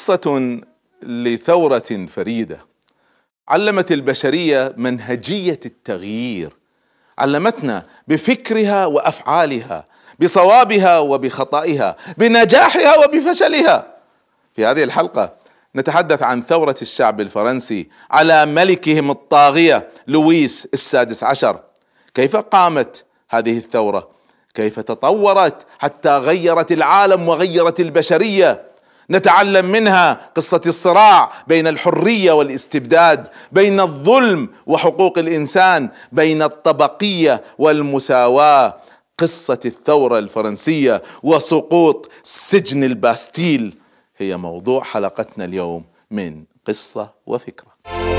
قصة لثورة فريدة علمت البشرية منهجية التغيير، علمتنا بفكرها وأفعالها، بصوابها وبخطئها، بنجاحها وبفشلها. في هذه الحلقة نتحدث عن ثورة الشعب الفرنسي على ملكهم الطاغية لويس السادس عشر. كيف قامت هذه الثورة؟ كيف تطورت حتى غيرت العالم وغيرت البشرية؟ نتعلم منها قصة الصراع بين الحرية والاستبداد، بين الظلم وحقوق الإنسان، بين الطبقية والمساواة. قصة الثورة الفرنسية وسقوط سجن الباستيل هي موضوع حلقتنا اليوم من قصة وفكرة.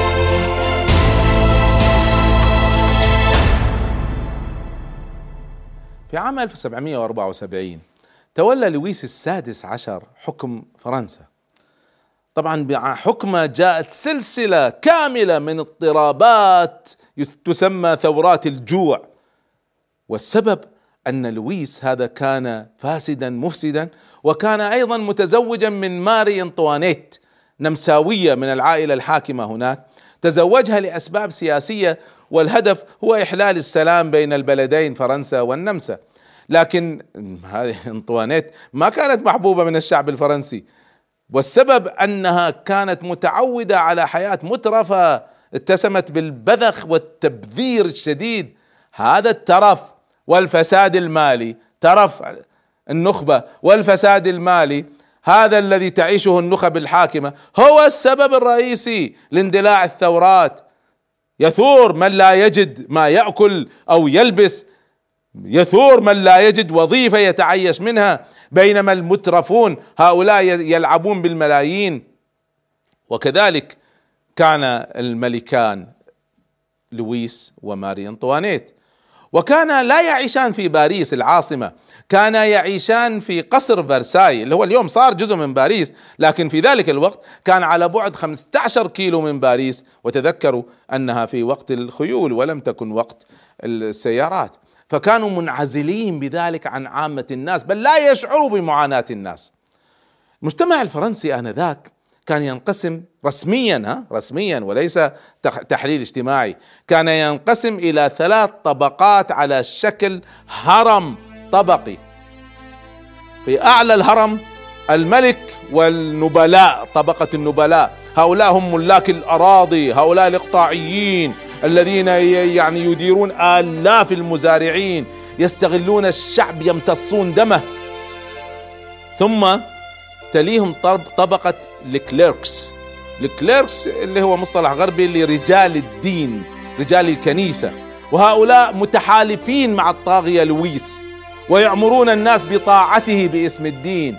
في عام 1774 تولى لويس السادس عشر حكم فرنسا. طبعا مع حكمه جاءت سلسلة كاملة من اضطرابات تسمى ثورات الجوع، والسبب أن لويس هذا كان فاسدا مفسدا، وكان أيضا متزوجا من ماري أنطوانيت، نمساوية من العائلة الحاكمة هناك، تزوجها لأسباب سياسية، والهدف هو إحلال السلام بين البلدين فرنسا والنمسا. لكن هذه أنطوانيت ما كانت محبوبة من الشعب الفرنسي، والسبب أنها كانت متعودة على حياة مترفة اتسمت بالبذخ والتبذير الشديد. هذا الترف والفساد المالي، ترف النخبة والفساد المالي، هذا الذي تعيشه النخب الحاكمة هو السبب الرئيسي لاندلاع الثورات. يثور من لا يجد ما يأكل أو يلبس، يثور من لا يجد وظيفة يتعيش منها، بينما المترفون هؤلاء يلعبون بالملايين. وكذلك كان الملكان لويس وماري أنطوانيت، وكان لا يعيشان في باريس العاصمة، كان يعيشان في قصر فرساي اللي هو اليوم صار جزء من باريس، لكن في ذلك الوقت كان على بعد 15 كيلو من باريس، وتذكروا أنها في وقت الخيول ولم تكن وقت السيارات، فكانوا منعزلين بذلك عن عامة الناس، بل لا يشعروا بمعاناة الناس. المجتمع الفرنسي آنذاك كان ينقسم رسميا وليس تحليل اجتماعي، كان ينقسم إلى 3 طبقات على شكل هرم طبقي. في أعلى الهرم الملك والنبلاء، طبقة النبلاء، هؤلاء هم ملاك الأراضي، هؤلاء الإقطاعيين الذين يعني يديرون آلاف المزارعين، يستغلون الشعب، يمتصون دمه. ثم تليهم طبقة الكليركس اللي هو مصطلح غربي لرجال الدين، رجال الكنيسة، وهؤلاء متحالفين مع الطاغية لويس، ويأمرون الناس بطاعته باسم الدين،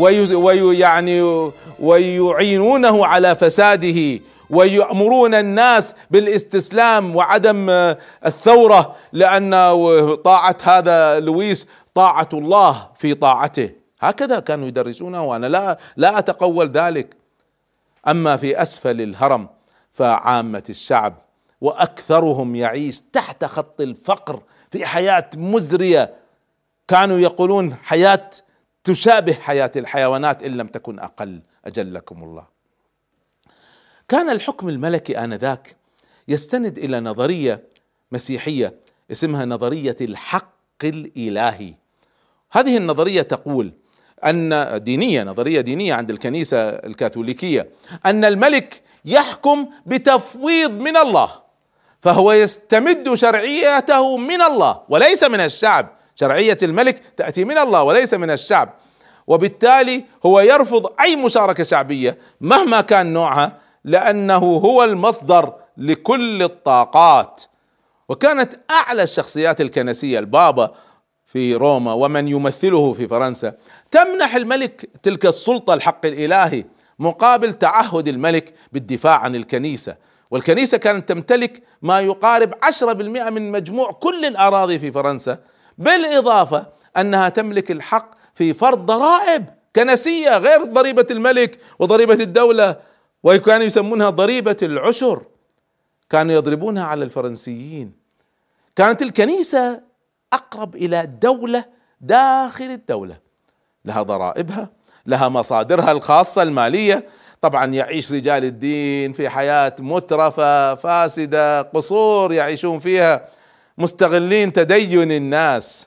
ويعينونه على فساده، ويأمرون الناس بالاستسلام وعدم الثورة، لأن طاعة هذا لويس طاعة الله في طاعته. هكذا كانوا يدرسونه، وأنا لا أتقول ذلك. أما في أسفل الهرم فعامة الشعب وأكثرهم يعيش تحت خط الفقر في حياة مزرية، كانوا يقولون حياة تشابه حياة الحيوانات إن لم تكن أقل، أجلكم الله. كان الحكم الملكي آنذاك يستند إلى نظرية مسيحية اسمها نظرية الحق الإلهي. هذه النظرية تقول أن نظرية دينية عند الكنيسة الكاثوليكية، أن الملك يحكم بتفويض من الله، فهو يستمد شرعيته من الله وليس من الشعب. شرعية الملك تأتي من الله وليس من الشعب، وبالتالي هو يرفض أي مشاركة شعبية مهما كان نوعها، لأنه هو المصدر لكل الطاقات. وكانت أعلى الشخصيات الكنسية البابا في روما ومن يمثله في فرنسا تمنح الملك تلك السلطة الحق الإلهي مقابل تعهد الملك بالدفاع عن الكنيسة. والكنيسة كانت تمتلك ما يقارب 10% من مجموع كل الأراضي في فرنسا، بالإضافة أنها تملك الحق في فرض ضرائب كنسية غير ضريبة الملك وضريبة الدولة، وكانوا يسمونها ضريبة العشر، كانوا يضربونها على الفرنسيين. كانت الكنيسة أقرب إلى دولة داخل الدولة، لها ضرائبها، لها مصادرها الخاصة المالية. طبعا يعيش رجال الدين في حياة مترفة فاسدة، قصور يعيشون فيها، مستغلين تدين الناس.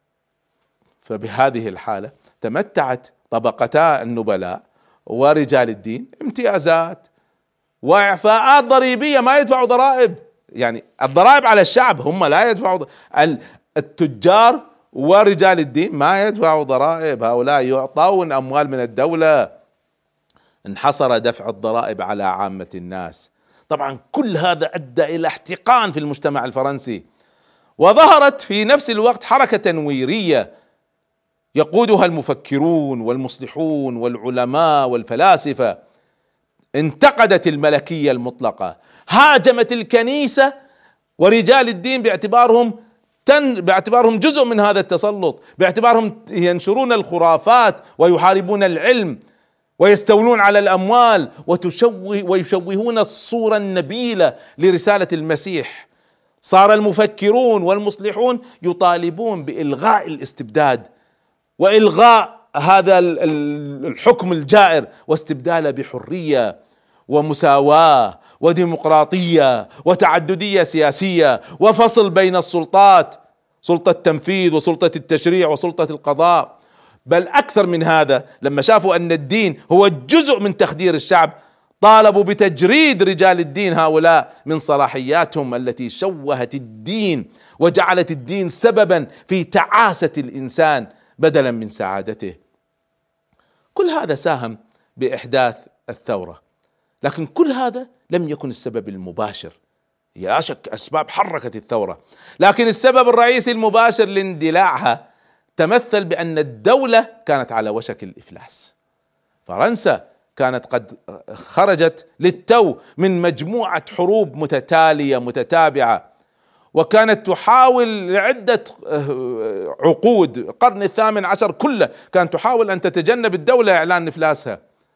فبهذه الحالة تمتعت طبقتا النبلاء ورجال الدين امتيازات وإعفاءات ضريبية، ما يدفعوا ضرائب، يعني الضرائب على الشعب، هم لا يدفعوا. التجار ورجال الدين ما يدفعوا ضرائب، هؤلاء يعطون أموال من الدولة. انحصر دفع الضرائب على عامة الناس. طبعا كل هذا أدى إلى احتقان في المجتمع الفرنسي، وظهرت في نفس الوقت حركة تنويرية يقودها المفكرون والمصلحون والعلماء والفلاسفة، انتقدت الملكية المطلقة، هاجمت الكنيسة ورجال الدين باعتبارهم جزء من هذا التسلط، باعتبارهم ينشرون الخرافات ويحاربون العلم ويستولون على الأموال ويشوهون الصورة النبيلة لرسالة المسيح. صار المفكرون والمصلحون يطالبون بإلغاء الاستبداد وإلغاء هذا الحكم الجائر واستبداله بحرية ومساواة وديمقراطية وتعددية سياسية وفصل بين السلطات، سلطة التنفيذ وسلطة التشريع وسلطة القضاء. بل أكثر من هذا، لما شافوا أن الدين هو جزء من تخدير الشعب، طالبوا بتجريد رجال الدين هؤلاء من صلاحياتهم التي شوهت الدين وجعلت الدين سببا في تعاسة الإنسان بدلا من سعادته. كل هذا ساهم بإحداث الثورة، لكن كل هذا لم يكن السبب المباشر. لا شك أسباب حركت الثورة، لكن السبب الرئيسي المباشر لاندلاعها تمثل بأن الدولة كانت على وشك الإفلاس. فرنسا كانت قد خرجت للتو من مجموعة حروب متتالية متتابعة، وكانت تحاول لعدة عقود، القرن الثامن عشر كله كانت تحاول أن تتجنب الدولة إعلان إفلاسها،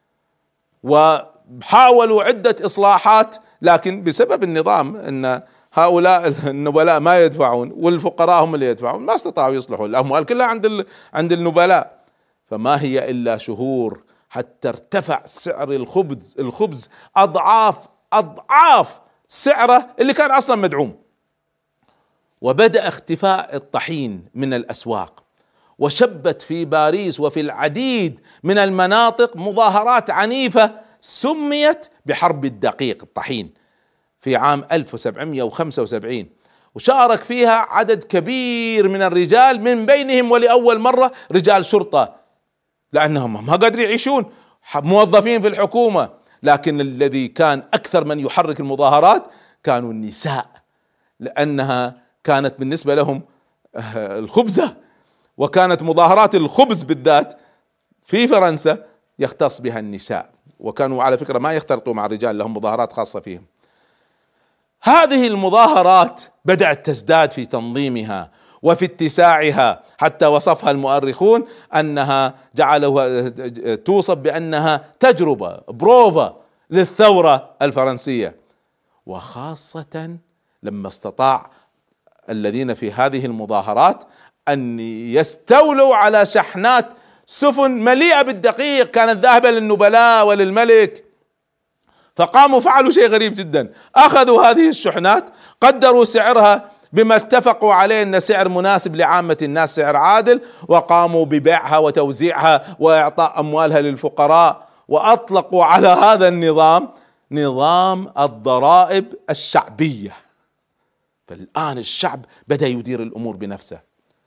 وحاولوا عدة إصلاحات، لكن بسبب النظام أن هؤلاء النبلاء ما يدفعون والفقراء هم اللي يدفعون، ما استطاعوا يصلحوا، الأموال كلها عند النبلاء. فما هي إلا شهور حتى ارتفع سعر الخبز أضعاف سعره اللي كان أصلا مدعوم، وبدأ اختفاء الطحين من الأسواق، وشبت في باريس وفي العديد من المناطق مظاهرات عنيفة سميت بحرب الدقيق الطحين في عام 1775، وشارك فيها عدد كبير من الرجال، من بينهم ولأول مرة رجال شرطة، لأنهم ما قادرين يعيشون، موظفين في الحكومة. لكن الذي كان أكثر من يحرك المظاهرات كانوا النساء، لأنها كانت بالنسبة لهم الخبزة، وكانت مظاهرات الخبز بالذات في فرنسا يختص بها النساء، وكانوا على فكرة ما يختلطوا مع الرجال، لهم مظاهرات خاصة فيهم. هذه المظاهرات بدأت تزداد في تنظيمها وفي اتساعها، حتى وصفها المؤرخون أنها جعلوها توصف بأنها تجربة بروفا للثورة الفرنسية، وخاصة لما استطاع الذين في هذه المظاهرات أن يستولوا على شحنات سفن مليئة بالدقيق كانت ذاهبة للنبلاء وللملك. فقاموا فعلوا شيء غريب جدا، أخذوا هذه الشحنات، قدروا سعرها بما اتفقوا عليه أن سعر مناسب لعامة الناس، سعر عادل، وقاموا ببيعها وتوزيعها وإعطاء أموالها للفقراء، وأطلقوا على هذا النظام نظام الضرائب الشعبية. فالآن الشعب بدأ يدير الأمور بنفسه،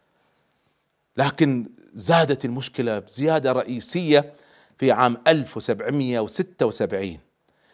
لكن زادت المشكلة بزيادة رئيسية في عام 1776.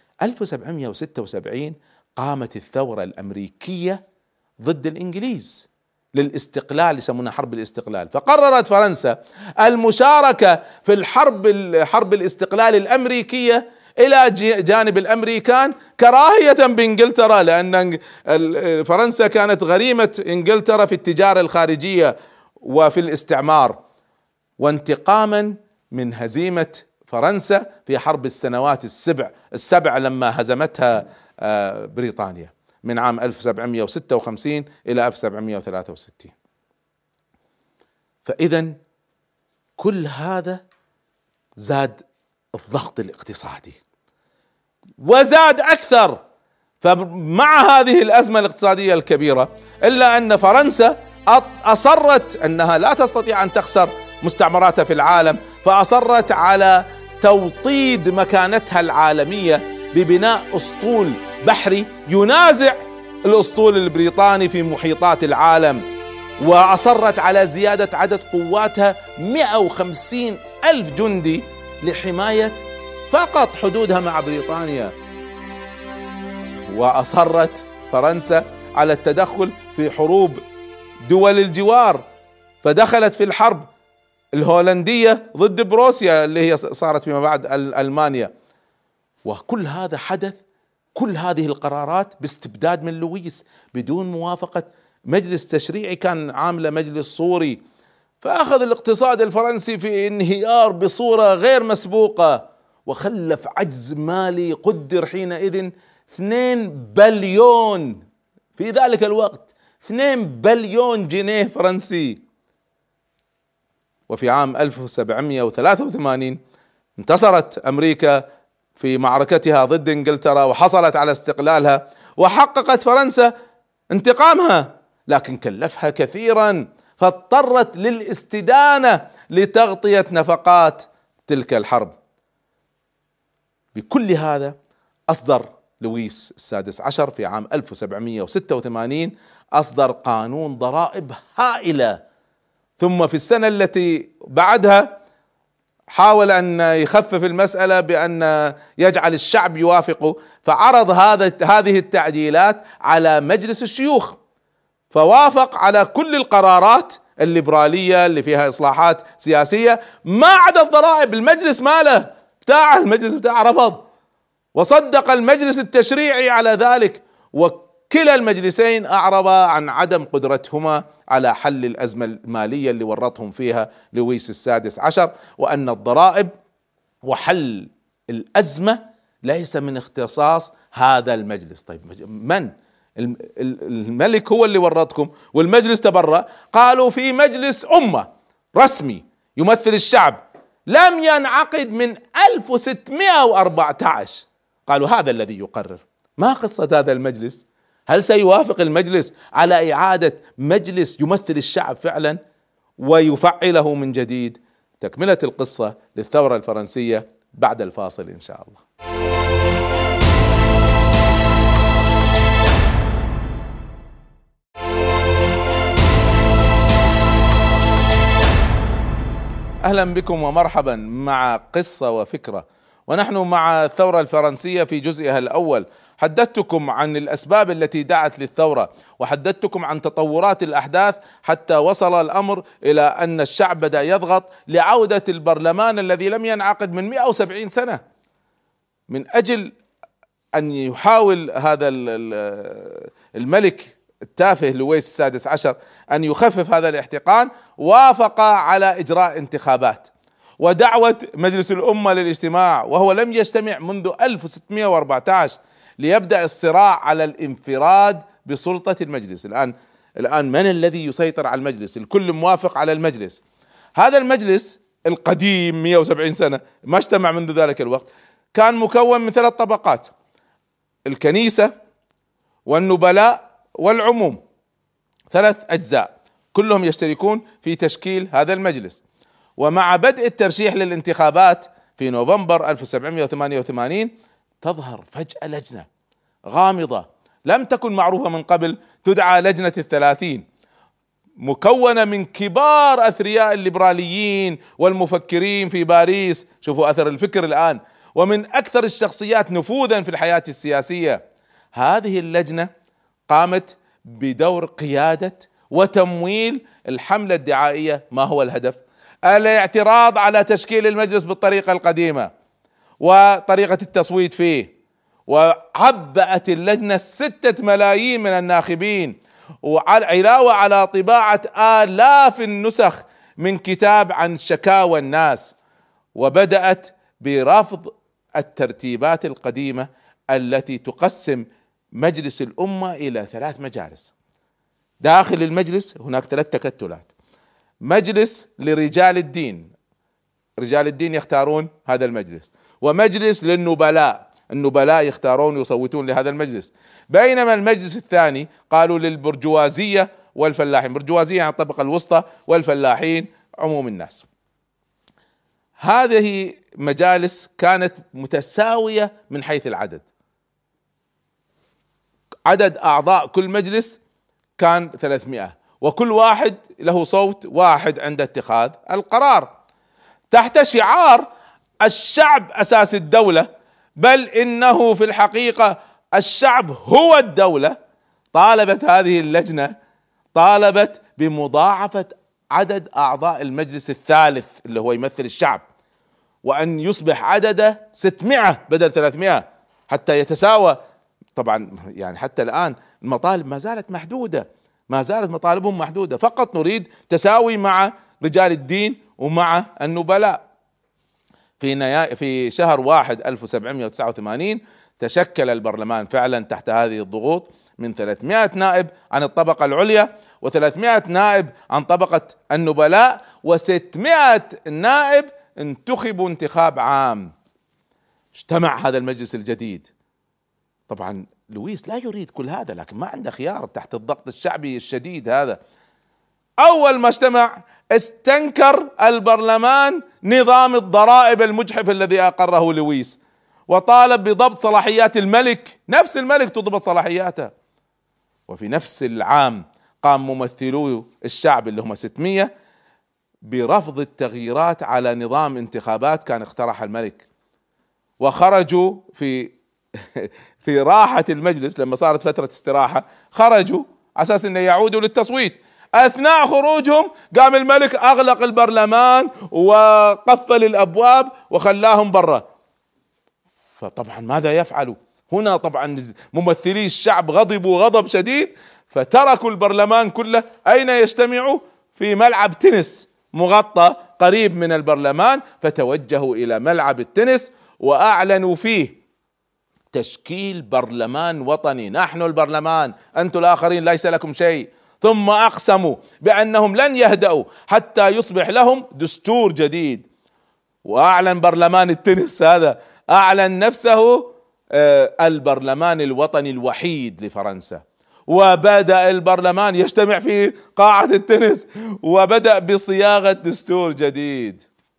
1776 قامت الثورة الأمريكية ضد الإنجليز للاستقلال، يسمونها حرب الاستقلال. فقررت فرنسا المشاركة في حرب الاستقلال الأمريكية إلى جانب الأمريكان، كراهية بإنجلترا، لأن فرنسا كانت غريمة إنجلترا في التجارة الخارجية وفي الاستعمار، وانتقاما من هزيمة فرنسا في حرب السنوات السبع لما هزمتها بريطانيا من عام 1756 إلى 1763. فإذا كل هذا زاد الضغط الاقتصادي وزاد أكثر. فمع هذه الأزمة الاقتصادية الكبيرة إلا أن فرنسا أصرت أنها لا تستطيع أن تخسر مستعمراتها في العالم، فأصرت على توطيد مكانتها العالمية ببناء أسطول بحري ينازع الأسطول البريطاني في محيطات العالم، وأصرت على زيادة عدد قواتها 150 ألف جندي لحماية فقط حدودها مع بريطانيا. وأصرت فرنسا على التدخل في حروب دول الجوار، فدخلت في الحرب الهولندية ضد بروسيا اللي هي صارت فيما بعد ألمانيا. وكل هذا حدث، كل هذه القرارات باستبداد من لويس بدون موافقة مجلس تشريعي كان عامله مجلس صوري. فأخذ الاقتصاد الفرنسي في انهيار بصورة غير مسبوقة، وخلف عجز مالي قدر حينئذ 2 بليون في ذلك الوقت، 2 بليون جنيه فرنسي. وفي عام 1783 انتصرت أمريكا في معركتها ضد انجلترا وحصلت على استقلالها، وحققت فرنسا انتقامها، لكن كلفها كثيرا، فاضطرت للاستدانة لتغطية نفقات تلك الحرب. بكل هذا أصدر لويس السادس عشر في عام 1786 أصدر قانون ضرائب هائلة، ثم في السنة التي بعدها حاول أن يخفف المسألة بأن يجعل الشعب يوافقه، فعرض هذه التعديلات على مجلس الشيوخ، فوافق على كل القرارات الليبرالية اللي فيها إصلاحات سياسية ما عدا الضرائب. المجلس ماله بتاعه، المجلس بتاعه رفض، وصدق المجلس التشريعي على ذلك، وكلا المجلسين أعربا عن عدم قدرتهما على حل الأزمة المالية اللي ورطهم فيها لويس السادس عشر، وأن الضرائب وحل الأزمة ليس من اختصاص هذا المجلس. طيب من؟ الملك هو اللي ورطكم والمجلس تبرأ. قالوا في مجلس أمة رسمي يمثل الشعب لم ينعقد من 1614. قالوا هذا الذي يقرر. ما قصة هذا المجلس؟ هل سيوافق المجلس على إعادة مجلس يمثل الشعب فعلا ويفعله من جديد؟ تكملة القصة للثورة الفرنسية بعد الفاصل إن شاء الله. أهلا بكم ومرحبا مع قصة وفكرة، ونحن مع الثورة الفرنسية في جزئها الأول. حدثتكم عن الأسباب التي دعت للثورة، وحدثتكم عن تطورات الأحداث حتى وصل الأمر إلى أن الشعب بدأ يضغط لعودة البرلمان الذي لم ينعقد من 170 سنة. من أجل أن يحاول هذا الملك التافه لويس السادس عشر أن يخفف هذا الاحتقان، وافق على إجراء انتخابات ودعوة مجلس الأمة للاجتماع، وهو لم يجتمع منذ 1614 ليبدأ الصراع على الانفراد بسلطة المجلس. الآن من الذي يسيطر على المجلس؟ الكل موافق على المجلس. هذا المجلس القديم 170 سنة ما اجتمع منذ ذلك الوقت، كان مكون من 3 طبقات: الكنيسة والنبلاء والعموم، 3 أجزاء كلهم يشتركون في تشكيل هذا المجلس. ومع بدء الترشيح للانتخابات في نوفمبر 1788 تظهر فجأة لجنة غامضة لم تكن معروفة من قبل، تدعى لجنة ال30، مكونة من كبار أثرياء الليبراليين والمفكرين في باريس. شوفوا أثر الفكر الآن، ومن أكثر الشخصيات نفوذا في الحياة السياسية. هذه اللجنة قامت بدور قيادة وتمويل الحملة الدعائية. ما هو الهدف؟ الاعتراض على تشكيل المجلس بالطريقة القديمة وطريقة التصويت فيه. وعبأت اللجنة 6 ملايين من الناخبين، وعلاوة على طباعة آلاف النسخ من كتاب عن شكاوى الناس. وبدأت برفض الترتيبات القديمة التي تقسم مجلس الأمة إلى 3 مجالس. داخل المجلس هناك 3 تكتلات: مجلس لرجال الدين، رجال الدين يختارون هذا المجلس، ومجلس للنبلاء، النبلاء يختارون ويصوتون لهذا المجلس. بينما المجلس الثاني قالوا للبرجوازية والفلاحين، برجوازية يعني الطبقة الوسطى، والفلاحين عموم الناس. هذه مجالس كانت متساوية من حيث العدد، عدد أعضاء كل مجلس كان 300، وكل واحد له صوت واحد عند اتخاذ القرار، تحت شعار الشعب أساس الدولة، بل إنه في الحقيقة الشعب هو الدولة. طالبت هذه اللجنة، طالبت بمضاعفة عدد أعضاء المجلس الثالث اللي هو يمثل الشعب، وأن يصبح عدده 600 بدل 300 حتى يتساوى. طبعا يعني حتى الآن المطالب ما زالت محدودة، ما زالت مطالبهم محدودة، فقط نريد تساوي مع رجال الدين ومع النبلاء. في شهر 1 1789 تشكل البرلمان فعلا تحت هذه الضغوط من 300 نائب عن الطبقة العليا، و300 نائب عن طبقة النبلاء، و600 نائب انتخبوا انتخاب عام. اجتمع هذا المجلس الجديد. طبعا لويس لا يريد كل هذا، لكن ما عنده خيار تحت الضغط الشعبي الشديد هذا. أول ما اجتمع استنكر البرلمان نظام الضرائب المجحف الذي أقره لويس، وطالب بضبط صلاحيات الملك، نفس الملك تضبط صلاحياته. وفي نفس العام قام ممثلو الشعب اللي هم 600 برفض التغييرات على نظام انتخابات كان اقترح الملك، وخرجوا في راحة المجلس لما صارت فترة استراحة، خرجوا على أساس أن يعودوا للتصويت. أثناء خروجهم قام الملك أغلق البرلمان وقفل الأبواب وخلاهم برا. فطبعا ماذا يفعلوا هنا؟ طبعا ممثلي الشعب غضبوا غضب شديد، فتركوا البرلمان كله. أين يجتمعوا؟ في ملعب تنس مغطى قريب من البرلمان، فتوجهوا إلى ملعب التنس وأعلنوا فيه تشكيل برلمان وطني. نحن البرلمان، أنتم الآخرين ليس لكم شيء. ثم أقسموا بأنهم لن يهدأوا حتى يصبح لهم دستور جديد. وأعلن برلمان التنس هذا، أعلن نفسه البرلمان الوطني الوحيد لفرنسا. وبدأ البرلمان يجتمع في قاعة التنس، وبدأ بصياغة دستور جديد.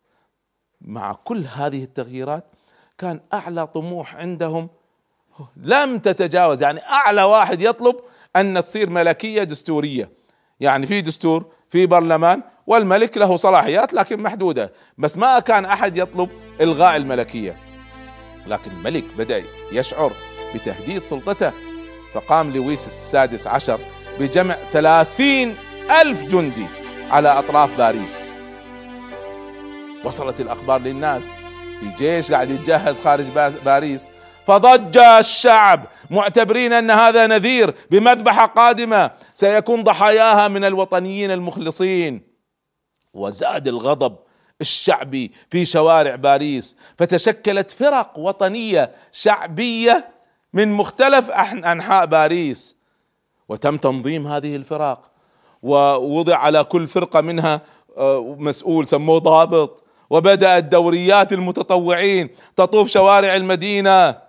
مع كل هذه التغييرات كان أعلى طموح عندهم لم تتجاوز، يعني أعلى واحد يطلب أن تصير ملكية دستورية، يعني في دستور، في برلمان، والملك له صلاحيات لكن محدودة، بس ما كان أحد يطلب إلغاء الملكية. لكن الملك بدأ يشعر بتهديد سلطته، فقام لويس السادس عشر بجمع 30,000 جندي على أطراف باريس. وصلت الأخبار للناس في جيش قاعد يتجهز خارج باريس، فضج الشعب معتبرين أن هذا نذير بمذبحة قادمة سيكون ضحاياها من الوطنيين المخلصين. وزاد الغضب الشعبي في شوارع باريس، فتشكلت فرق وطنية شعبية من مختلف أنحاء باريس، وتم تنظيم هذه الفرق، ووضع على كل فرقة منها مسؤول سموه ضابط، وبدأت دوريات المتطوعين تطوف شوارع المدينة.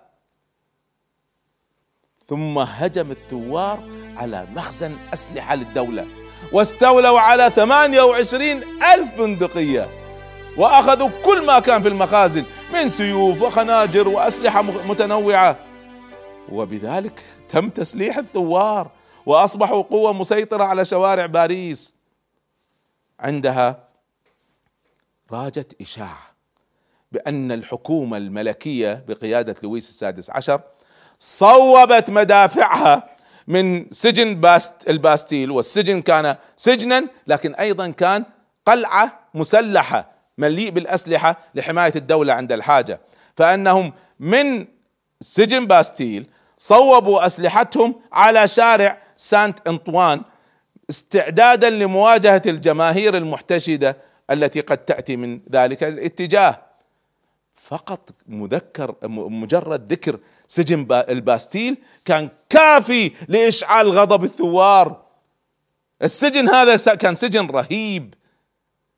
ثم هجم الثوار على مخزن أسلحة للدولة، واستولوا على 28,000 بندقية، وأخذوا كل ما كان في المخازن من سيوف وخناجر وأسلحة متنوعة. وبذلك تم تسليح الثوار، وأصبحوا قوة مسيطرة على شوارع باريس. عندها راجت إشاعة بأن الحكومة الملكية بقيادة لويس السادس عشر صوبت مدافعها من سجن الباستيل، والسجن كان سجنا لكن أيضا كان قلعة مسلحة مليء بالأسلحة لحماية الدولة عند الحاجة، فأنهم من سجن باستيل صوبوا أسلحتهم على شارع سانت أنطوان استعدادا لمواجهة الجماهير المحتشدة التي قد تأتي من ذلك الاتجاه. فقط مجرد ذكر سجن الباستيل كان كافي لإشعال غضب الثوار. السجن هذا كان سجن رهيب،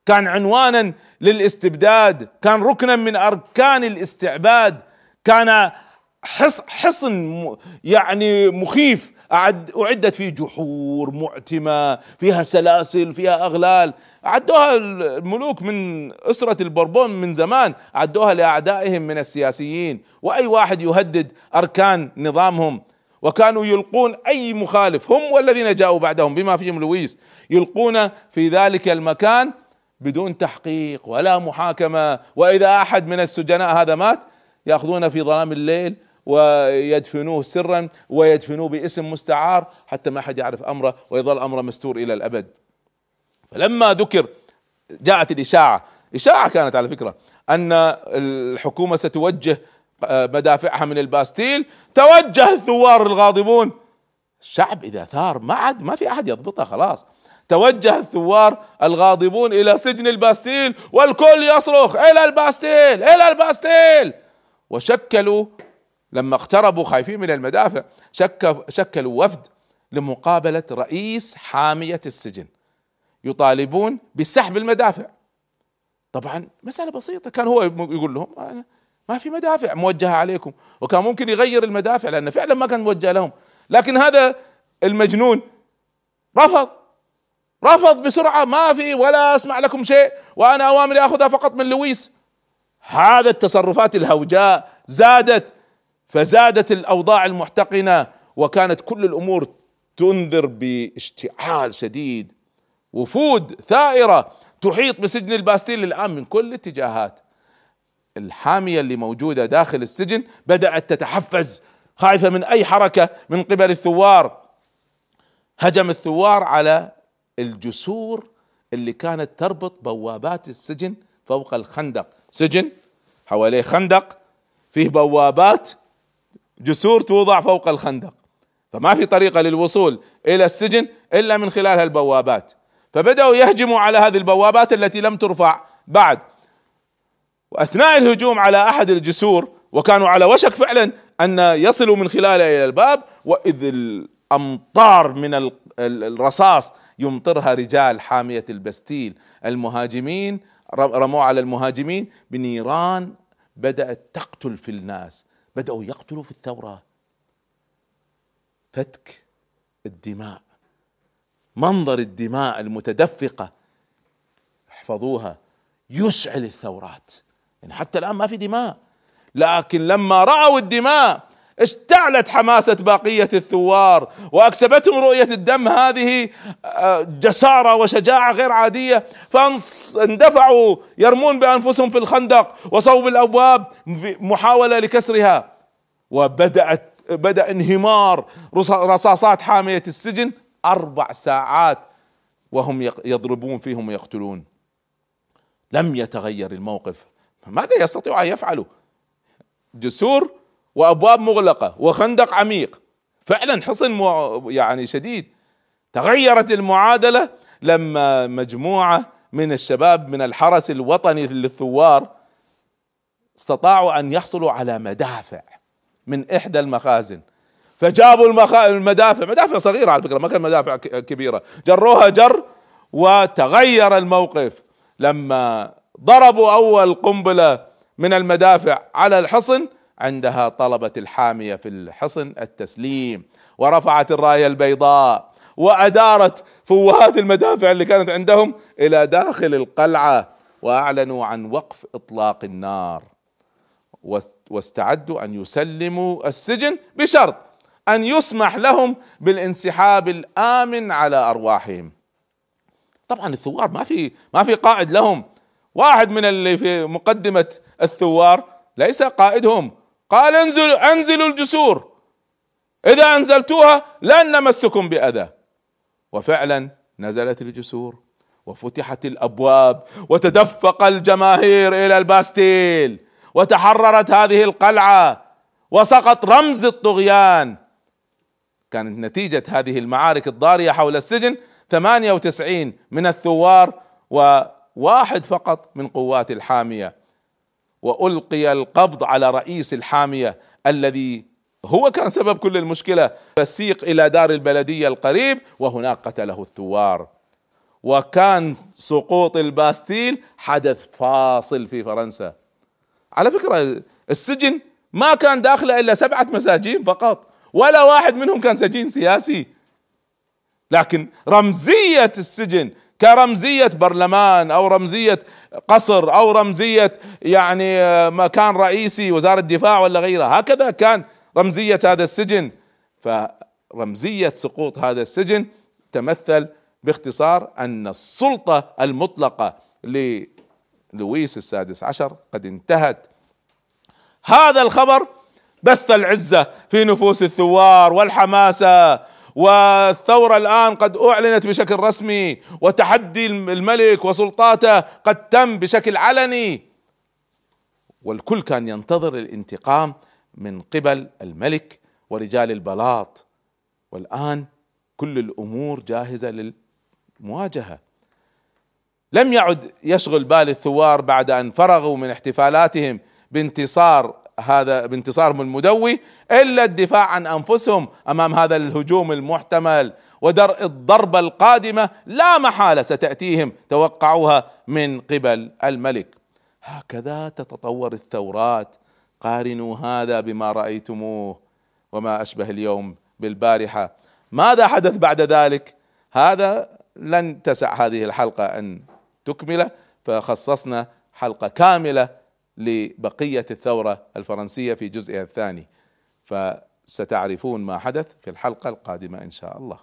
كان عنوانا للاستبداد، كان ركنا من أركان الاستعباد، كان حصن يعني مخيف، أعدت فيه جحور معتمة، فيها سلاسل، فيها أغلال، أعدوها الملوك من أسرة البوربون من زمان، أعدوها لأعدائهم من السياسيين وأي واحد يهدد أركان نظامهم. وكانوا يلقون أي مخالف، هم والذين جاءوا بعدهم بما فيهم لويس، يلقون في ذلك المكان بدون تحقيق ولا محاكمة. وإذا أحد من السجناء هذا مات يأخذونه في ظلام الليل ويدفنوه سرا، ويدفنوه باسم مستعار حتى ما أحد يعرف أمره، ويظل أمره مستور إلى الأبد. فلما ذكر جاءت إشاعة كانت على فكرة أن الحكومة ستوجه مدافعها من الباستيل، توجه الثوار الغاضبون. الشعب إذا ثار ما في أحد يضبطه، خلاص توجه الثوار الغاضبون إلى سجن الباستيل، والكل يصرخ إلى الباستيل إلى الباستيل. وشكلوا لما اقتربوا خايفين من المدافع شكلوا وفد لمقابلة رئيس حامية السجن، يطالبون بسحب المدافع. طبعا مسألة بسيطة، كان هو يقول لهم ما في مدافع موجهة عليكم، وكان ممكن يغير المدافع لأن فعلا ما كان موجه لهم، لكن هذا المجنون رفض بسرعة، ما في ولا أسمع لكم شيء، وأنا أوامري أخذها فقط من لويس. هذا التصرفات الهوجاء فزادت الأوضاع المحتقنة، وكانت كل الأمور تنذر باشتعال شديد. وفود ثائرة تحيط بسجن الباستيل الآن من كل الاتجاهات. الحامية اللي موجودة داخل السجن بدأت تتحفز، خايفة من أي حركة من قبل الثوار. هجم الثوار على الجسور اللي كانت تربط بوابات السجن فوق الخندق، سجن حواليه خندق فيه بوابات، جسور توضع فوق الخندق، فما في طريقة للوصول إلى السجن إلا من خلال هالبوابات. فبدأوا يهجموا على هذه البوابات التي لم ترفع بعد. وأثناء الهجوم على أحد الجسور، وكانوا على وشك فعلا أن يصلوا من خلاله إلى الباب، وإذ الأمطار من الرصاص يمطرها رجال حامية البستيل المهاجمين، رموا على المهاجمين بنيران بدأت تقتل في الناس، بدأوا يقتلوا في الثورة. فتك الدماء، منظر الدماء المتدفقة احفظوها، يشعل الثورات. يعني حتى الآن ما في دماء، لكن لما رأوا الدماء اشتعلت حماسة بقية الثوار، وأكسبتهم رؤية الدم هذه جسارة وشجاعة غير عادية، فاندفعوا يرمون بأنفسهم في الخندق وصوب الأبواب محاولة لكسرها. بدأ انهمار رصاصات حامية السجن 4 ساعات وهم يضربون فيهم ويقتلون. لم يتغير الموقف. ماذا يستطيعوا أن يفعلوا؟ جسور وأبواب مغلقة وخندق عميق، فعلا حصن يعني شديد. تغيرت المعادلة لما مجموعة من الشباب من الحرس الوطني للثوار استطاعوا أن يحصلوا على مدافع من إحدى المخازن، فجابوا المدافع، مدافع صغيرة على فكرة، ما كان مدافع كبيرة، جروها جر، وتغير الموقف لما ضربوا أول قنبلة من المدافع على الحصن. عندها طلبت الحامية في الحصن التسليم، ورفعت الراية البيضاء، وأدارت فوهات المدافع اللي كانت عندهم إلى داخل القلعة، وأعلنوا عن وقف إطلاق النار، واستعدوا أن يسلموا السجن بشرط أن يسمح لهم بالانسحاب الآمن على أرواحهم. طبعا الثوار ما في قائد لهم، واحد من اللي في مقدمة الثوار ليس قائدهم، قال انزلوا الجسور، إذا أنزلتوها لن نمسكم بأذى. وفعلا نزلت الجسور وفتحت الأبواب وتدفق الجماهير إلى الباستيل، وتحررت هذه القلعة وسقط رمز الطغيان. كانت نتيجة هذه المعارك الضارية حول السجن 98 من الثوار وواحد فقط من قوات الحامية، وألقي القبض على رئيس الحامية الذي هو كان سبب كل المشكلة، فسيق إلى دار البلدية القريب، وهناك قتله الثوار. وكان سقوط الباستيل حدث فاصل في فرنسا. على فكرة السجن ما كان داخله إلا 7 مساجين فقط، ولا واحد منهم كان سجين سياسي، لكن رمزية السجن كرمزية برلمان أو رمزية قصر أو رمزية يعني مكان رئيسي وزارة الدفاع ولا غيرها، هكذا كان رمزية هذا السجن. فرمزية سقوط هذا السجن تمثل باختصار أن السلطة المطلقة للويس السادس عشر قد انتهت. هذا الخبر بث العزة في نفوس الثوار والحماسة، والثورة الآن قد أعلنت بشكل رسمي، وتحدي الملك وسلطاته قد تم بشكل علني، والكل كان ينتظر الانتقام من قبل الملك ورجال البلاط. والآن كل الأمور جاهزة للمواجهة. لم يعد يشغل بال الثوار بعد أن فرغوا من احتفالاتهم بانتصارهم المدوي إلا الدفاع عن أنفسهم أمام هذا الهجوم المحتمل ودرء الضربة القادمة لا محالة ستأتيهم توقعوها من قبل الملك. هكذا تتطور الثورات. قارنوا هذا بما رأيتموه وما أشبه اليوم بالبارحة. ماذا حدث بعد ذلك؟ هذا لن تسع هذه الحلقة أن تكمله، فخصصنا حلقة كاملة لبقية الثورة الفرنسية في جزئها الثاني، فستعرفون ما حدث في الحلقة القادمة إن شاء الله.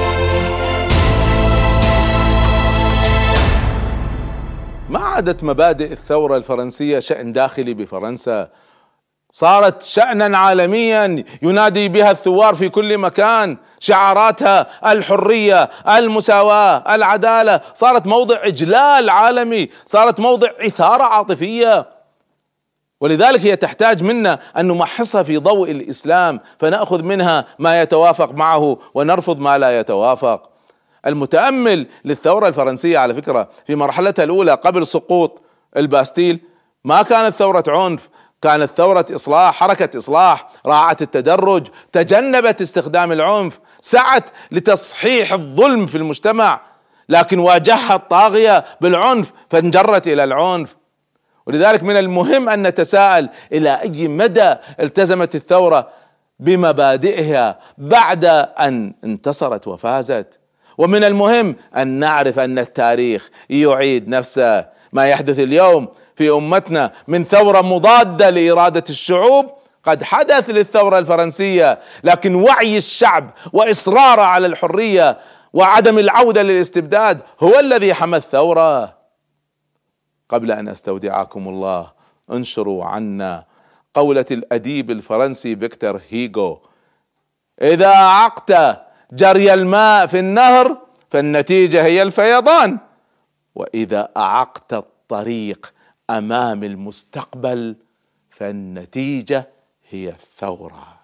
ما عادت مبادئ الثورة الفرنسية شأن داخلي بفرنسا، صارت شأنا عالميا ينادي بها الثوار في كل مكان. شعاراتها الحرية، المساواة، العدالة، صارت موضع إجلال عالمي، صارت موضع إثارة عاطفية، ولذلك هي تحتاج منا أن نمحصها في ضوء الإسلام، فنأخذ منها ما يتوافق معه ونرفض ما لا يتوافق. المتأمل للثورة الفرنسية على فكرة في مرحلتها الأولى قبل سقوط الباستيل ما كانت ثورة عنف، كانت ثورة إصلاح، حركة إصلاح، راعت التدرج، تجنبت استخدام العنف، سعت لتصحيح الظلم في المجتمع، لكن واجهها الطاغية بالعنف فانجرت إلى العنف. ولذلك من المهم أن نتساءل إلى أي مدى التزمت الثورة بمبادئها بعد أن انتصرت وفازت. ومن المهم أن نعرف أن التاريخ يعيد نفسه. ما يحدث اليوم في أمتنا من ثورة مضادة لإرادة الشعوب قد حدث للثورة الفرنسية، لكن وعي الشعب وإصراره على الحرية وعدم العودة للاستبداد هو الذي حمى الثورة. قبل أن أستودعكم الله، انشروا عنا قولة الأديب الفرنسي فيكتور هيغو: إذا أعقت جري الماء في النهر فالنتيجة هي الفيضان، وإذا أعقت الطريق أمام المستقبل فالنتيجة هي الثورة.